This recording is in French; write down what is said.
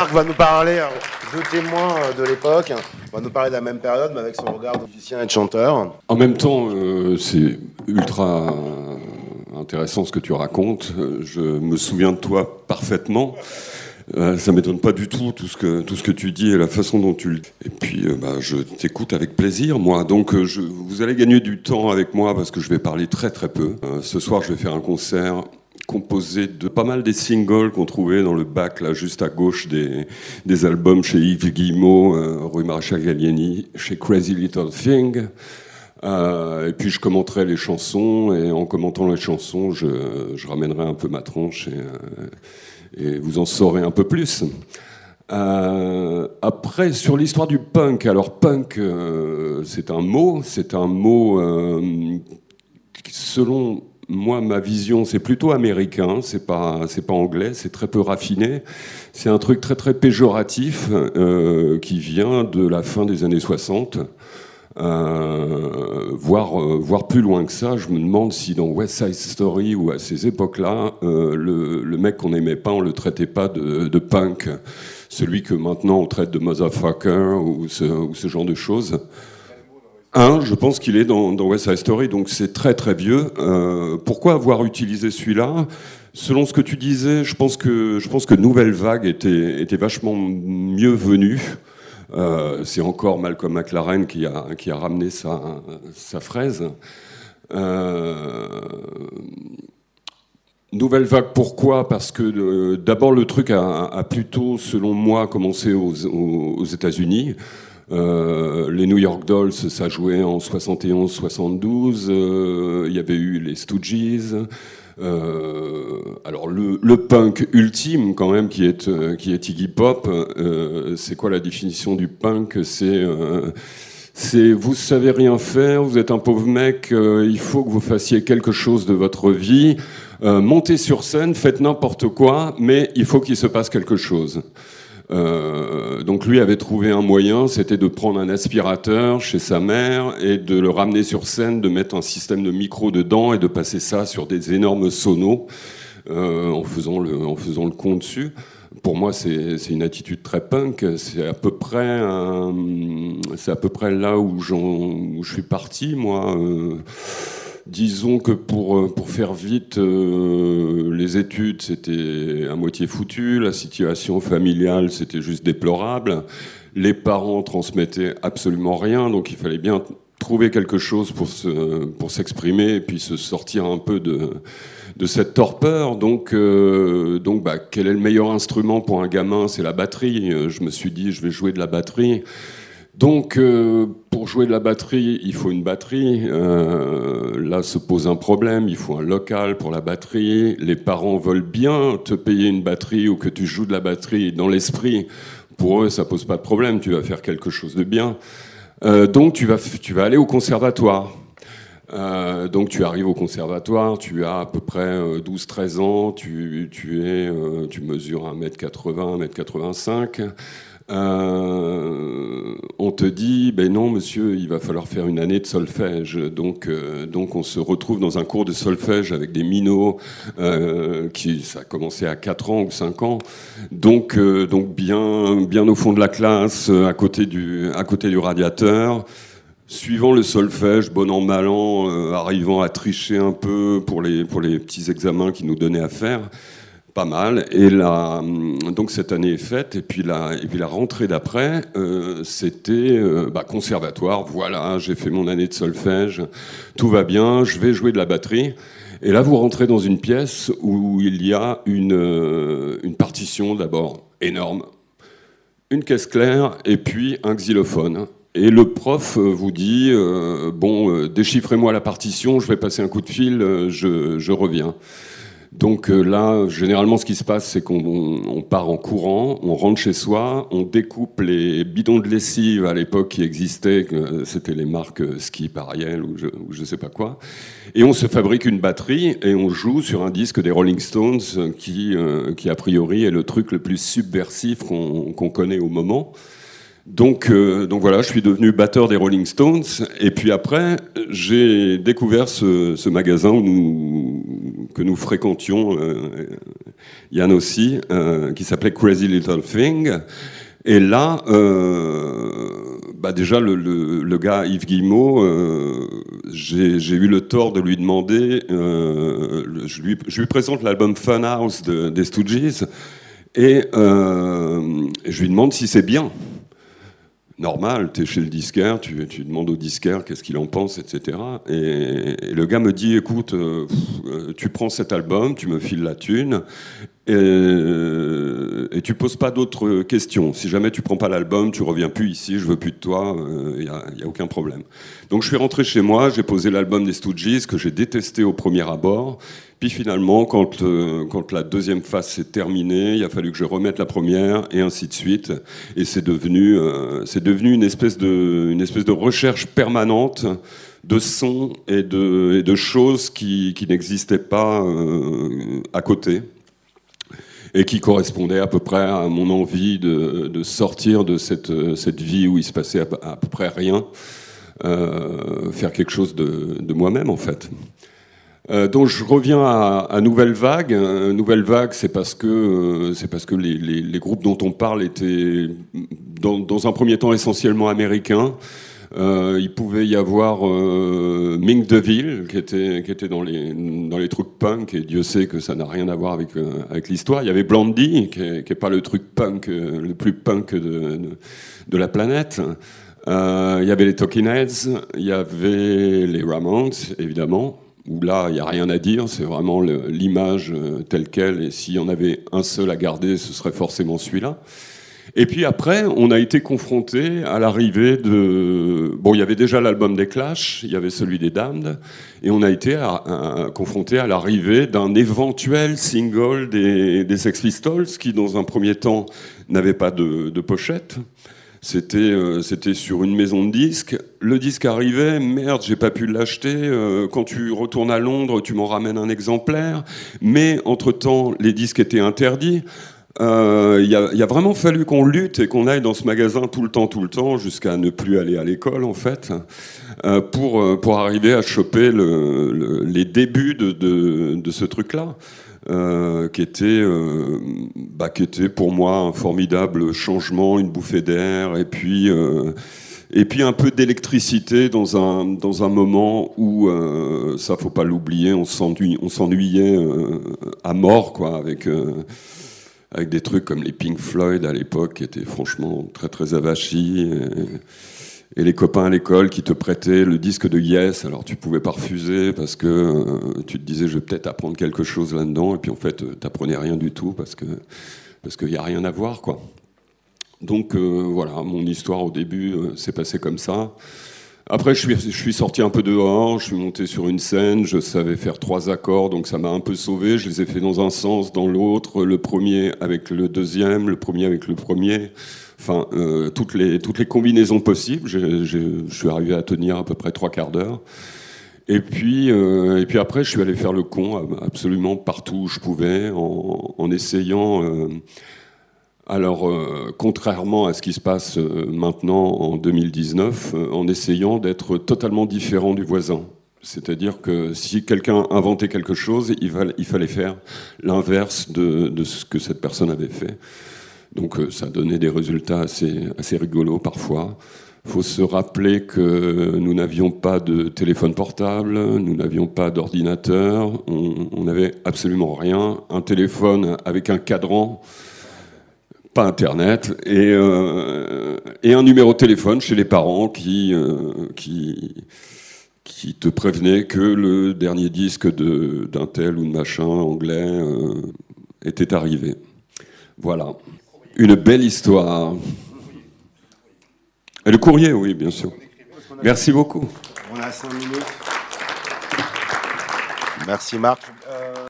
Marc va nous parler de témoins de l'époque. On va nous parler de la même période, mais avec son regard de musicien et de chanteur. En même temps, c'est ultra intéressant ce que tu racontes. Je me souviens de toi parfaitement. Ça m'étonne pas du tout ce que tu dis et la façon dont tu le dis. Et puis, je t'écoute avec plaisir, moi. Donc, vous allez gagner du temps avec moi parce que je vais parler très très peu. Ce soir, je vais faire un concert composé de pas mal des singles qu'on trouvait dans le bac, là, juste à gauche des albums chez Yves Guillemot, rue Maréchal Gallieni, chez Crazy Little Thing. Et puis je commenterai les chansons, et en commentant les chansons, je ramènerai un peu ma tronche et vous en saurez un peu plus. Après, sur l'histoire du punk, alors punk, c'est un mot selon moi, ma vision, c'est plutôt américain, c'est pas anglais, c'est très peu raffiné. C'est un truc très très péjoratif qui vient de la fin des années 60. Voire plus loin que ça. Je me demande si dans West Side Story ou à ces époques-là, le mec qu'on n'aimait pas, on le traitait pas de punk, celui que maintenant on traite de motherfucker ou ce genre de choses. Je pense qu'il est dans West Side Story, donc c'est très très vieux. Pourquoi avoir utilisé celui-là ? Selon ce que tu disais, je pense que Nouvelle Vague était vachement mieux venue. C'est encore Malcolm McLaren qui a ramené sa fraise. Nouvelle Vague, pourquoi ? Parce que d'abord le truc a plutôt, selon moi, commencé aux États-Unis. Les New York Dolls, ça jouait en 71-72. Il y avait eu les Stooges. Alors le punk ultime quand même qui est Iggy Pop, c'est quoi la définition du punk ? C'est vous savez rien faire, vous êtes un pauvre mec, il faut que vous fassiez quelque chose de votre vie, montez sur scène, faites n'importe quoi, mais il faut qu'il se passe quelque chose. Donc lui avait trouvé un moyen, c'était de prendre un aspirateur chez sa mère et de le ramener sur scène, de mettre un système de micro dedans et de passer ça sur des énormes sonos en faisant le con dessus. Pour moi, c'est une attitude très punk. C'est à peu près là où je suis parti, moi. Disons que pour faire vite, les études, c'était à moitié foutu. La situation familiale, c'était juste déplorable. Les parents transmettaient absolument rien, donc il fallait bien trouver quelque chose pour s'exprimer et puis se sortir un peu de cette torpeur. Donc, quel est le meilleur instrument pour un gamin ? C'est la batterie. Je me suis dit, je vais jouer de la batterie. Donc, pour jouer de la batterie, il faut une batterie. Là se pose un problème, il faut un local pour la batterie. Les parents veulent bien te payer une batterie ou que tu joues de la batterie. Dans l'esprit, pour eux, ça pose pas de problème, tu vas faire quelque chose de bien. Donc, tu vas aller au conservatoire. Donc tu arrives au conservatoire, tu as à peu près 12-13 ans, tu mesures 1m80, 1m85. On te dit, ben non monsieur, il va falloir faire une année de solfège. Donc on se retrouve dans un cours de solfège avec des minots ça a commencé à 4 ans ou 5 ans. Donc bien au fond de la classe, à côté du radiateur. Suivant le solfège, bon an, mal an, arrivant à tricher un peu pour les petits examens qu'ils nous donnaient à faire, pas mal. Et là, donc cette année est faite, et puis la rentrée d'après, c'était conservatoire. Voilà, j'ai fait mon année de solfège, tout va bien, je vais jouer de la batterie. Et là, vous rentrez dans une pièce où il y a une partition d'abord énorme, une caisse claire, et puis un xylophone. Et le prof vous dit déchiffrez-moi la partition, je vais passer un coup de fil, je reviens. Donc là, généralement, ce qui se passe, c'est qu'on part en courant, on rentre chez soi, on découpe les bidons de lessive à l'époque qui existaient, c'était les marques Skip, Ariel ou je sais pas quoi, et on se fabrique une batterie et on joue sur un disque des Rolling Stones qui a priori est le truc le plus subversif qu'on connaît au moment. Donc voilà, je suis devenu batteur des Rolling Stones, et puis après j'ai découvert ce magasin que nous fréquentions Yann aussi, qui s'appelait Crazy Little Thing. Et là, déjà, le gars Yves Guillemot, j'ai eu le tort de lui demander, je lui présente l'album Funhouse des Stooges, et je lui demande si c'est bien. Normal, tu es chez le disquaire, tu demandes au disquaire qu'est-ce qu'il en pense, etc. Et le gars me dit, écoute, tu prends cet album, tu me files la thune, et tu poses pas d'autres questions. Si jamais tu prends pas l'album, tu reviens plus ici, je veux plus de toi, y a aucun problème. Donc je suis rentré chez moi, j'ai posé l'album des Stooges, que j'ai détesté au premier abord. Puis finalement, quand la deuxième phase s'est terminée, il a fallu que je remette la première, et ainsi de suite. Et c'est devenu une espèce de recherche permanente de sons et de choses qui n'existaient pas à côté, et qui correspondaient à peu près à mon envie de sortir de cette vie où il se passait à peu près rien, faire quelque chose de moi-même, en fait. Donc je reviens à Nouvelle Vague. Nouvelle Vague, c'est parce que les groupes dont on parle étaient dans un premier temps essentiellement américains. Il pouvait y avoir Mink DeVille qui était dans les trucs punk, et Dieu sait que ça n'a rien à voir avec l'histoire. Il y avait Blondie qui est pas le truc punk le plus punk de la planète. Il y avait les Talking Heads, il y avait les Ramones évidemment, où là, il n'y a rien à dire, c'est vraiment l'image telle qu'elle, et s'il y en avait un seul à garder, ce serait forcément celui-là. Et puis après, on a été confronté à l'arrivée de... Bon, il y avait déjà l'album des Clash, il y avait celui des Damned, et on a été confronté à l'arrivée d'un éventuel single des Sex Pistols, qui, dans un premier temps, n'avait pas de pochette. C'était sur une maison de disques. Le disque arrivait, merde, j'ai pas pu l'acheter. Quand tu retournes à Londres, tu m'en ramènes un exemplaire. Mais entre-temps, les disques étaient interdits. Il a vraiment fallu qu'on lutte et qu'on aille dans ce magasin tout le temps, jusqu'à ne plus aller à l'école, en fait, pour arriver à choper les débuts de ce truc-là. Qui était pour moi un formidable changement, une bouffée d'air, et puis un peu d'électricité dans un moment où, ça faut pas l'oublier, on s'ennuyait à mort, quoi, avec des trucs comme les Pink Floyd à l'époque, qui étaient franchement très très avachis. Et les copains à l'école qui te prêtaient le disque de Yes, alors tu pouvais pas refuser parce que tu te disais je vais peut-être apprendre quelque chose là-dedans, et puis en fait t'apprenais rien du tout parce que y a rien à voir, quoi. Donc voilà, mon histoire au début s'est passée comme ça. Après je suis sorti un peu dehors, je suis monté sur une scène, je savais faire 3 accords, donc ça m'a un peu sauvé. Je les ai fait dans un sens, dans l'autre, le premier avec le deuxième, le premier avec le premier. Enfin, toutes les combinaisons possibles. Je suis arrivé à tenir à peu près 3/4 d'heure. Et puis après, je suis allé faire le con absolument partout où je pouvais, en essayant... contrairement à ce qui se passe maintenant en 2019, en essayant d'être totalement différent du voisin. C'est-à-dire que si quelqu'un inventait quelque chose, il fallait faire l'inverse de ce que cette personne avait fait. Donc ça donnait des résultats assez rigolos parfois. Il faut se rappeler que nous n'avions pas de téléphone portable, nous n'avions pas d'ordinateur, on n'avait absolument rien. Un téléphone avec un cadran, pas Internet, et un numéro de téléphone chez les parents qui te prévenait que le dernier disque d'un tel ou de machin anglais était arrivé. Voilà. Une belle histoire. Et le courrier, oui, bien sûr. Merci beaucoup. On a 5 minutes. Merci Marc.